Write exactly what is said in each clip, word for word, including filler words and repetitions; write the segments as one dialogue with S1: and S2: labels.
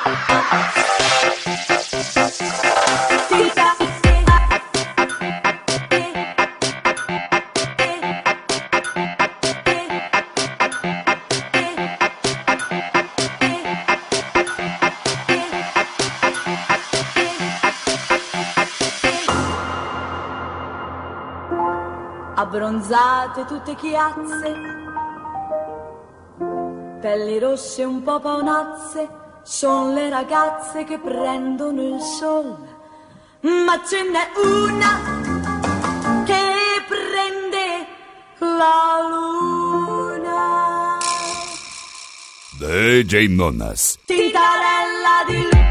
S1: Abbronzate tutte chiazze, pelli rosse un po' paonazze, son le ragazze che prendono il sol. Ma ce n'è una che prende la luna.
S2: D J Nonnas.
S1: Tintarella di luna.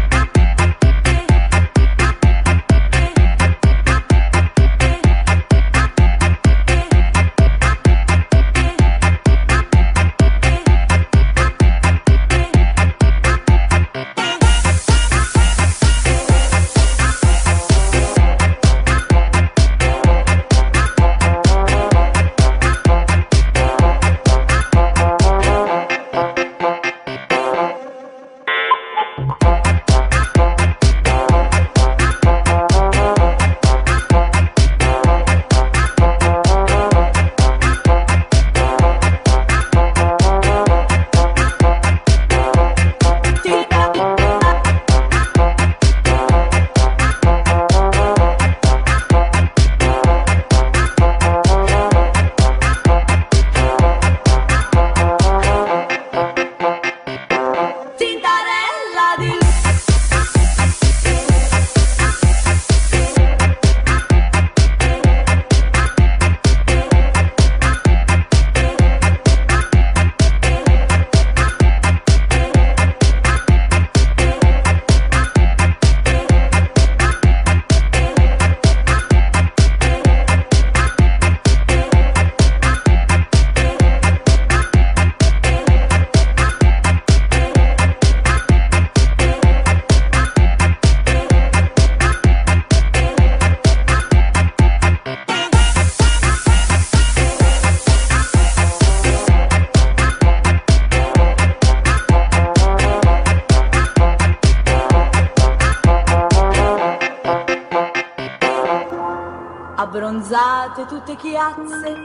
S1: Abbronzate tutte chiazze,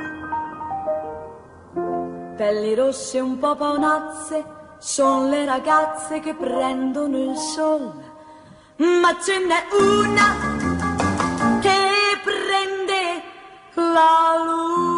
S1: pelli rosse un po' paonazze, son le ragazze che prendono il sol. Ma ce n'è una che prende la luna.